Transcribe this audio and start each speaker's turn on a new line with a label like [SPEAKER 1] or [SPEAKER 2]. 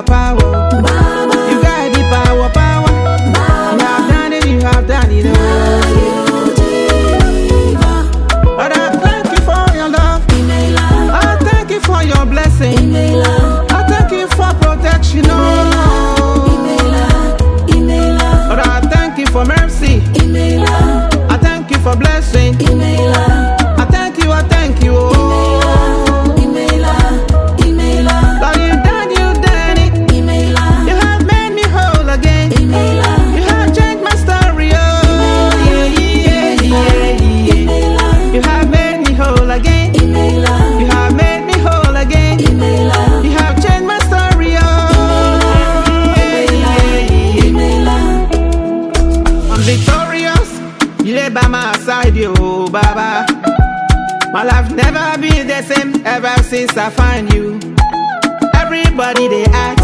[SPEAKER 1] power. You got the power. You have done it, you have done it. But I thank you for your love. I thank you for your blessing. I thank you for protection. But I thank you for mercy. I thank you for blessing. I thank you. Lord, you done it. You have made me whole again. You have changed my story. You have made me whole again. You have made me whole again. You have changed my story. I'm victorious. You lay by my side, yo, Baba. My life never been the same ever since I find you. Everybody they ask,